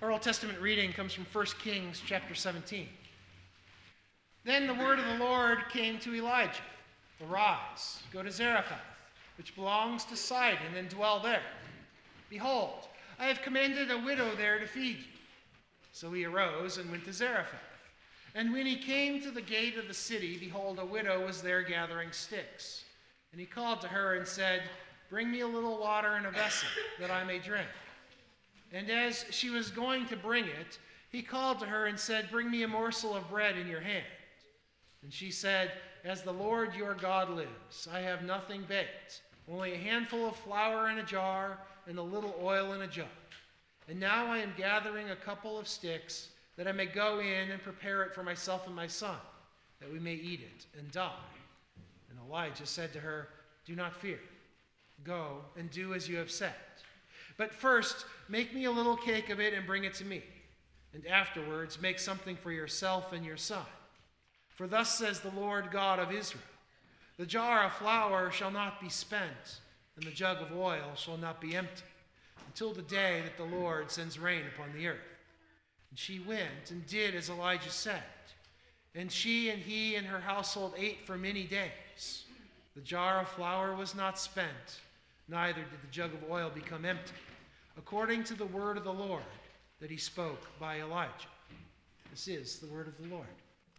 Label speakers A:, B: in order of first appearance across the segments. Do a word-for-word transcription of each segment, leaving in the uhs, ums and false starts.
A: Our Old Testament reading comes from First Kings chapter seventeen. Then the word of the Lord came to Elijah. Arise, go to Zarephath, which belongs to Sidon, and dwell there. Behold, I have commanded a widow there to feed you. So he arose and went to Zarephath. And when he came to the gate of the city, behold, a widow was there gathering sticks. And he called to her and said, Bring me a little water in a vessel, that I may drink. And as she was going to bring it, he called to her and said, Bring me a morsel of bread in your hand. And she said, As the Lord your God lives, I have nothing baked, only a handful of flour in a jar and a little oil in a jug. And now I am gathering a couple of sticks, that I may go in and prepare it for myself and my son, that we may eat it and die. And Elijah said to her, Do not fear. Go and do as you have said. But first, make me a little cake of it and bring it to me. And afterwards, make something for yourself and your son. For thus says the Lord God of Israel, The jar of flour shall not be spent, and the jug of oil shall not be empty, until the day that the Lord sends rain upon the earth. And she went and did as Elijah said. And she and he and her household ate for many days. The jar of flour was not spent, neither did the jug of oil become empty, according to the word of the Lord that he spoke by Elijah. This is the word of the Lord.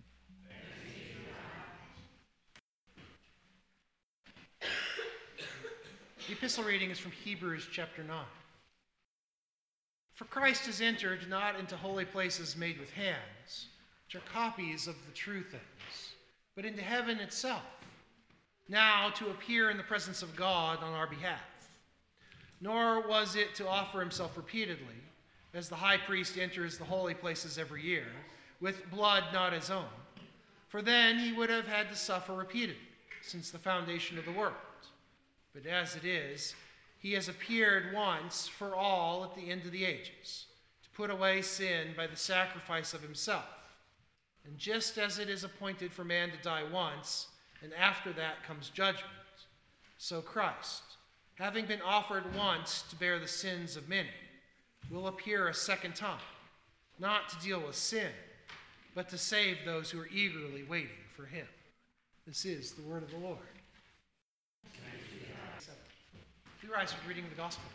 A: The epistle reading is from Hebrews chapter nine. For Christ has entered not into holy places made with hands, which are copies of the true things, but into heaven itself, now to appear in the presence of God on our behalf. Nor was it to offer himself repeatedly, as the high priest enters the holy places every year, with blood not his own, for then he would have had to suffer repeatedly, since the foundation of the world. But as it is, he has appeared once for all at the end of the ages, to put away sin by the sacrifice of himself. And just as it is appointed for man to die once, and after that comes judgment, so Christ, having been offered once to bear the sins of many, will appear a second time, not to deal with sin, but to save those who are eagerly waiting for him. This is the word of the Lord. We rise with reading the gospel.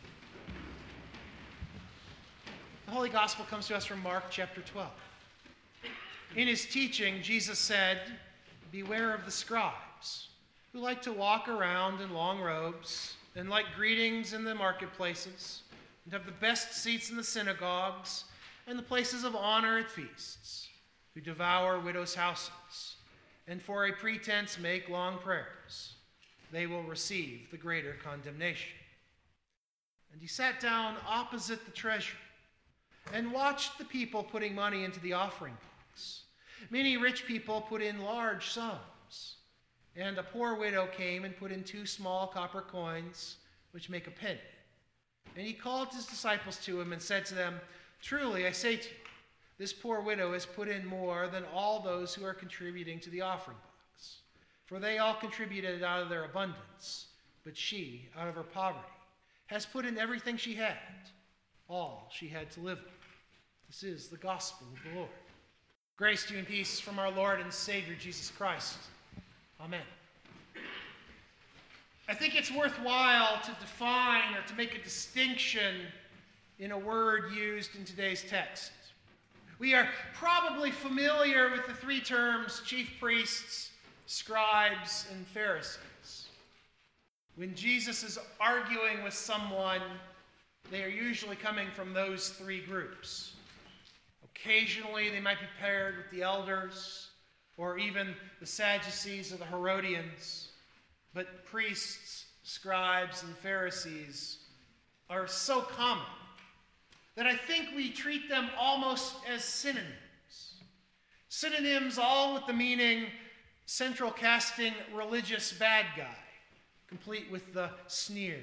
A: The Holy Gospel comes to us from Mark chapter twelve. In his teaching, Jesus said, Beware of the scribes, who like to walk around in long robes, and like greetings in the marketplaces, and have the best seats in the synagogues, and the places of honor at feasts, who devour widows' houses, and for a pretense make long prayers. They will receive the greater condemnation. And he sat down opposite the treasury and watched the people putting money into the offering box. Many rich people put in large sums, and a poor widow came and put in two small copper coins, which make a penny. And he called his disciples to him and said to them, Truly, I say to you, this poor widow has put in more than all those who are contributing to the offering box. For they all contributed out of their abundance, but she, out of her poverty, has put in everything she had, all she had to live on. This is the gospel of the Lord. Grace to you and peace from our Lord and Savior, Jesus Christ. Amen. I think it's worthwhile to define or to make a distinction in a word used in today's text. We are probably familiar with the three terms chief priests, scribes, and Pharisees. When Jesus is arguing with someone, they are usually coming from those three groups. Occasionally, they might be paired with the elders, or even the Sadducees or the Herodians. But priests, scribes, and Pharisees are so common that I think we treat them almost as synonyms. Synonyms all with the meaning central casting religious bad guy, complete with the sneer.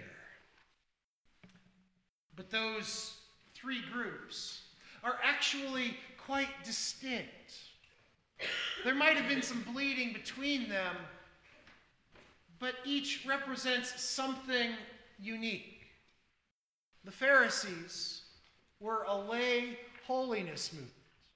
A: But those three groups are actually quite distinct. There might have been some bleeding between them, but each represents something unique. The Pharisees were a lay holiness movement.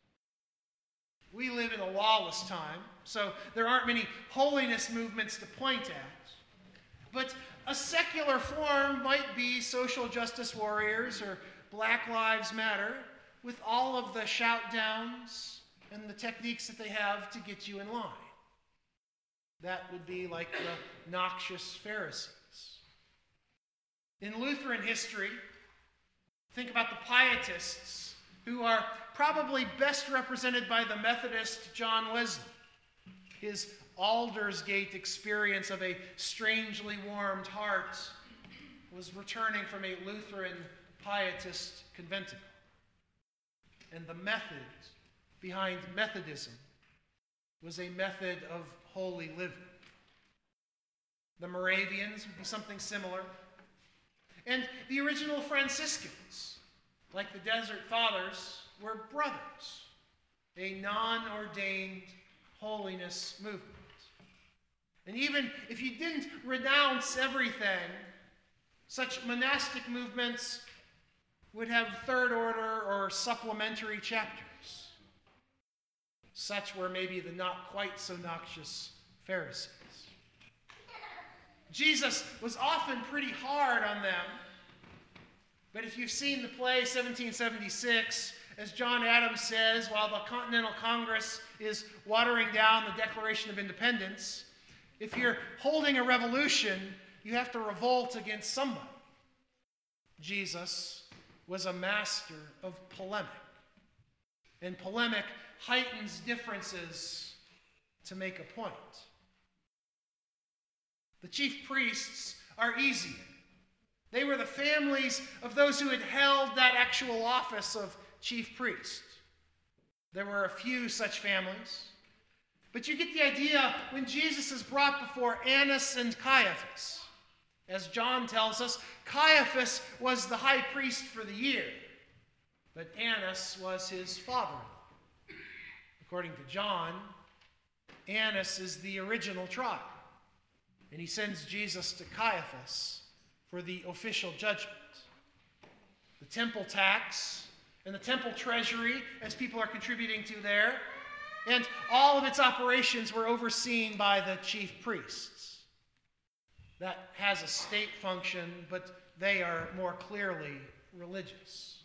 A: We live in a lawless time, so there aren't many holiness movements to point at. But a secular form might be social justice warriors or Black Lives Matter, with all of the shout downs and the techniques that they have to get you in line. That would be like the noxious Pharisees. In Lutheran history, think about the Pietists, who are probably best represented by the Methodist John Wesley. His Aldersgate experience of a strangely warmed heart was returning from a Lutheran Pietist conventicle. And the method behind Methodism was a method of holy living. The Moravians would be something similar. And the original Franciscans, like the Desert Fathers, were brothers, a non-ordained holiness movement. And even if you didn't renounce everything, such monastic movements would have third order or supplementary chapters. Such were maybe the not quite so noxious Pharisees. Jesus was often pretty hard on them. But if you've seen the play seventeen seventy-six, as John Adams says, while the Continental Congress is watering down the Declaration of Independence, if you're holding a revolution, you have to revolt against somebody. Jesus was a master of polemic. And polemic heightens differences to make a point. The chief priests are easier. They were the families of those who had held that actual office of chief priest. There were a few such families. But you get the idea when Jesus is brought before Annas and Caiaphas. As John tells us, Caiaphas was the high priest for the year, but Annas was his father-in-law. According to John, Annas is the original tribe, and he sends Jesus to Caiaphas for the official judgment. The temple tax and the temple treasury, as people are contributing to there, and all of its operations were overseen by the chief priests. That has a state function, but they are more clearly religious.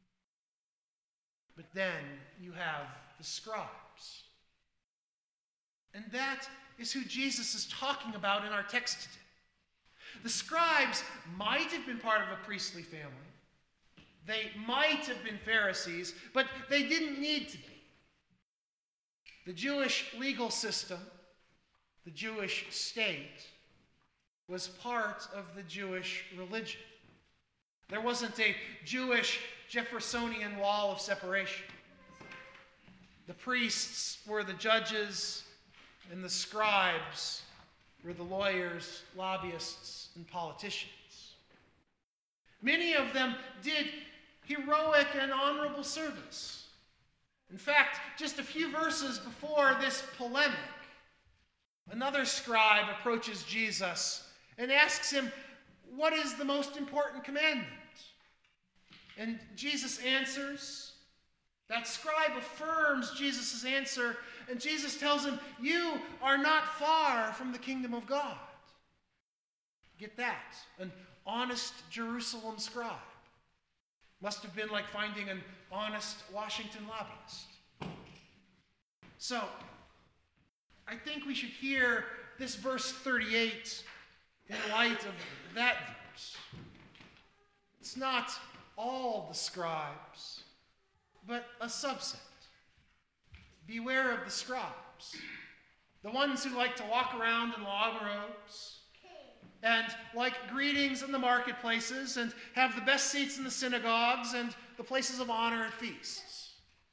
A: But then you have the scribes. And that is who Jesus is talking about in our text today. The scribes might have been part of a priestly family. They might have been Pharisees, but they didn't need to be. The Jewish legal system, the Jewish state, was part of the Jewish religion. There wasn't a Jewish Jeffersonian wall of separation. The priests were the judges, and the scribes were the lawyers, lobbyists, and politicians. Many of them did heroic and honorable service. In fact, just a few verses before this polemic, another scribe approaches Jesus and asks him, "What is the most important commandment?" And Jesus answers. That scribe affirms Jesus' answer, and Jesus tells him, "You are not far from the kingdom of God." Get that? An honest Jerusalem scribe. Must have been like finding an honest Washington lobbyist. So, I think we should hear this verse thirty-eight in light of that verse. It's not all the scribes, but a subset. Beware of the scribes, the ones who like to walk around in long robes and like greetings in the marketplaces and have the best seats in the synagogues and the places of honor at feasts.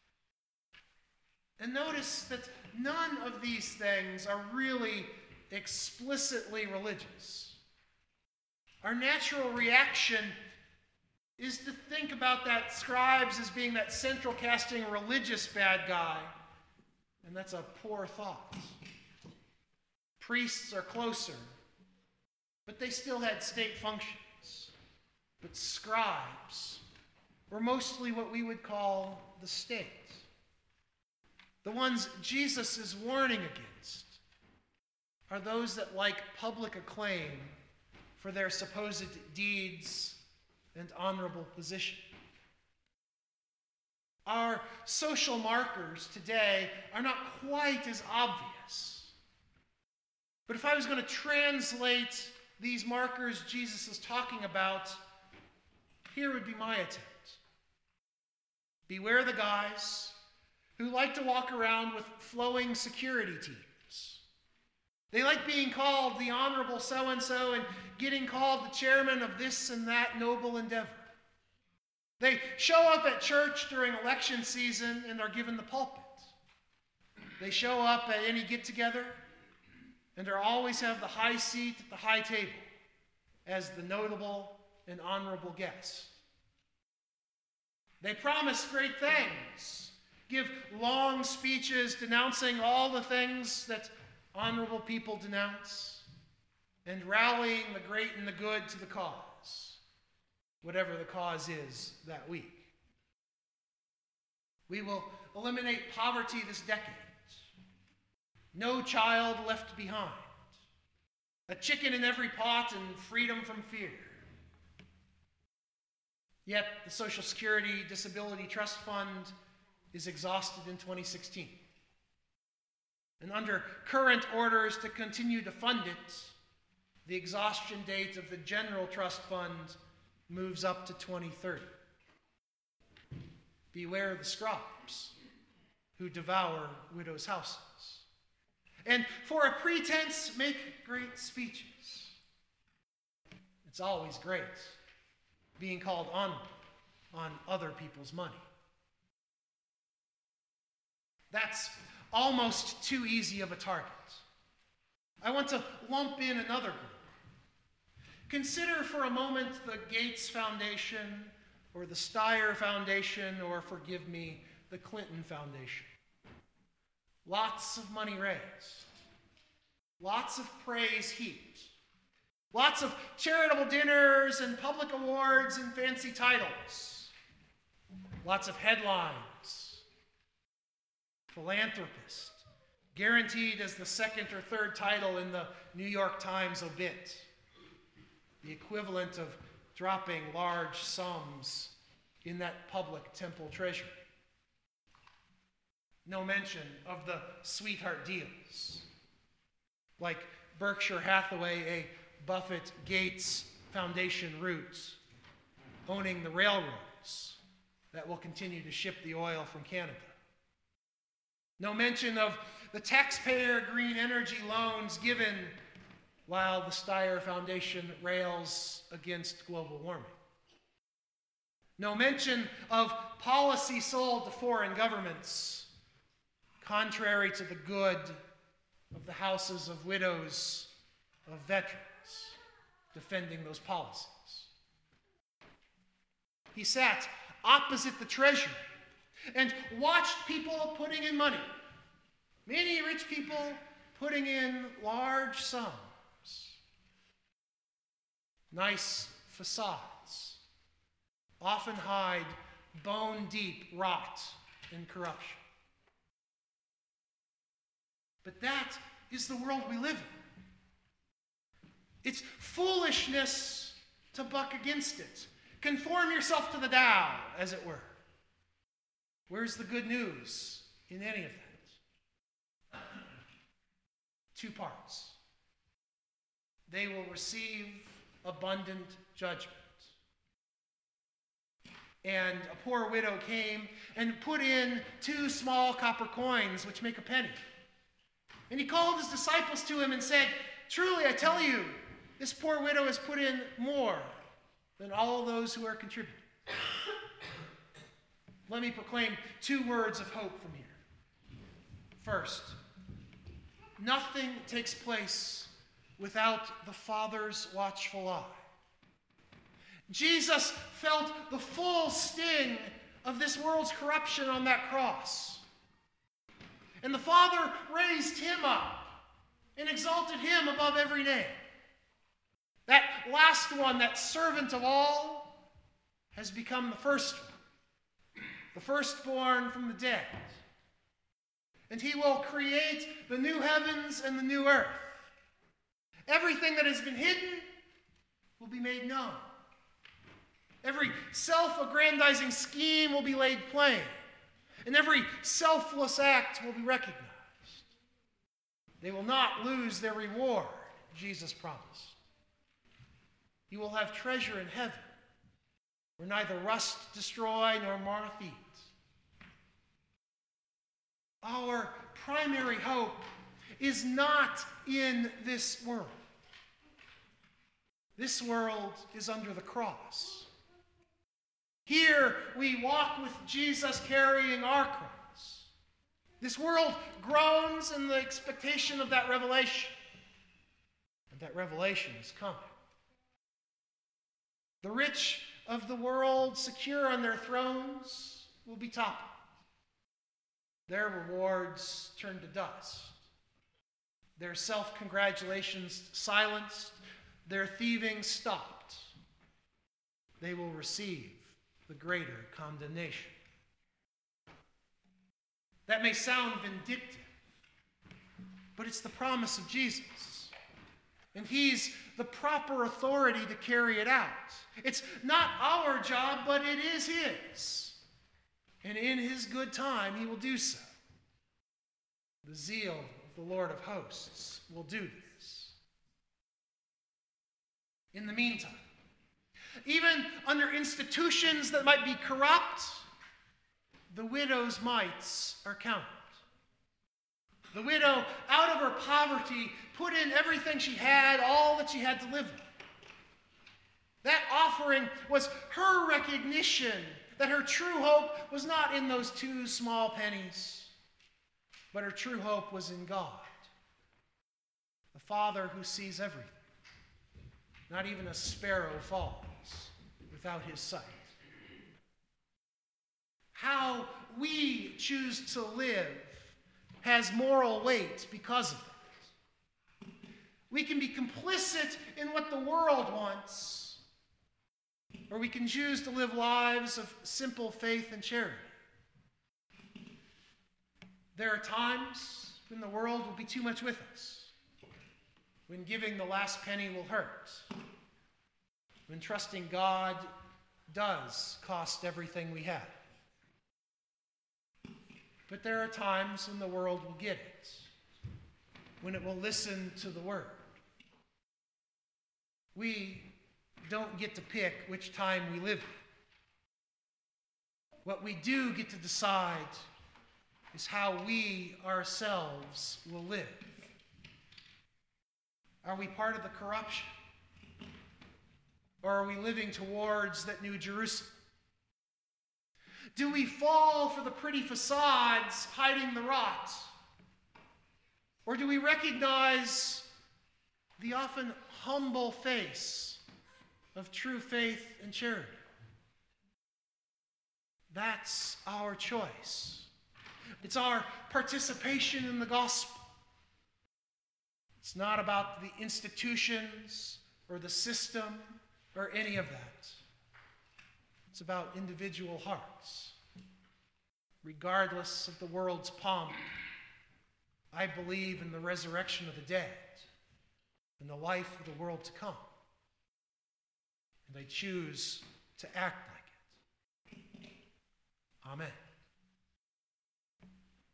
A: And notice that none of these things are really explicitly religious. Our natural reaction is to think about that scribes as being that central casting religious bad guy, and that's a poor thought. Priests are closer, but they still had state functions. But scribes were mostly what we would call the state. The ones Jesus is warning against are those that like public acclaim for their supposed deeds and honorable position. Our social markers today are not quite as obvious. But if I was going to translate these markers Jesus is talking about, here would be my attempt. Beware the guys who like to walk around with flowing security teams. They like being called the honorable so-and-so and getting called the chairman of this and that noble endeavor. They show up at church during election season and are given the pulpit. They show up at any get-together and are always have the high seat at the high table as the notable and honorable guest. They promise great things, give long speeches denouncing all the things that honorable people denounce, and rallying the great and the good to the cause, whatever the cause is that week. We will eliminate poverty this decade. No child left behind. A chicken in every pot and freedom from fear. Yet the Social Security Disability Trust Fund is exhausted in twenty sixteen. And under current orders to continue to fund it, the exhaustion date of the General Trust Fund moves up to twenty thirty. Beware the scribes who devour widows' houses. And for a pretense, make great speeches. It's always great being called honorable on other people's money. That's almost too easy of a target. I want to lump in another group. Consider for a moment the Gates Foundation or the Steyer Foundation or, forgive me, the Clinton Foundation. Lots of money raised. Lots of praise heaped. Lots of charitable dinners and public awards and fancy titles. Lots of headlines. Philanthropist, guaranteed as the second or third title in the New York Times obit. The equivalent of dropping large sums in that public temple treasury. No mention of the sweetheart deals, like Berkshire Hathaway, a Buffett Gates Foundation route, owning the railroads that will continue to ship the oil from Canada. No mention of the taxpayer green energy loans given while the Steyer Foundation rails against global warming. No mention of policy sold to foreign governments, contrary to the good of the houses of widows of veterans defending those policies. He sat opposite the treasury and watched people putting in money. Many rich people putting in large sums. Nice facades often hide bone-deep rot and corruption. But that is the world we live in. It's foolishness to buck against it. Conform yourself to the Tao, as it were. Where's the good news in any of that? Two parts. They will receive abundant judgment. And a poor widow came and put in two small copper coins, which make a penny. And he called his disciples to him and said, "Truly, I tell you, this poor widow has put in more than all those who are contributing." Let me proclaim two words of hope from here. First, nothing takes place without the Father's watchful eye. Jesus felt the full sting of this world's corruption on that cross. And the Father raised him up and exalted him above every name. That last one, that servant of all, has become the first one. the firstborn from the dead. And he will create the new heavens and the new earth. Everything that has been hidden will be made known. Every self-aggrandizing scheme will be laid plain, and every selfless act will be recognized. They will not lose their reward, Jesus promised. You will have treasure in heaven, where neither rust destroy nor moth eat. Our primary hope is not in this world. This world is under the cross. Here we walk with Jesus carrying our cross. This world groans in the expectation of that revelation. And that revelation is coming. The rich of the world, secure on their thrones, will be toppled. Their rewards turn to dust. Their self-congratulations silenced. Their thieving stopped. They will receive the greater condemnation. That may sound vindictive, but it's the promise of Jesus. And he's the proper authority to carry it out. It's not our job, but it is his. And in his good time, he will do so. The zeal of the Lord of hosts will do this. In the meantime, even under institutions that might be corrupt, the widow's mites are counted. The widow, out of her poverty, put in everything she had, all that she had to live on. That offering was her recognition that her true hope was not in those two small pennies, but her true hope was in God, the Father who sees everything. Not even a sparrow falls without his sight. How we choose to live has moral weight because of that. We can be complicit in what the world wants, or we can choose to live lives of simple faith and charity. There are times when the world will be too much with us, when giving the last penny will hurt, when trusting God does cost everything we have. But there are times when the world will get it, when it will listen to the word. We don't get to pick which time we live in. What we do get to decide is how we ourselves will live. Are we part of the corruption? Or are we living towards that new Jerusalem? Do we fall for the pretty facades hiding the rot? Or do we recognize the often humble face of true faith and charity? That's our choice. It's our participation in the gospel. It's not about the institutions or the system or any of that. It's about individual hearts. Regardless of the world's pomp, I believe in the resurrection of the dead and the life of the world to come. And I choose to act like it. Amen.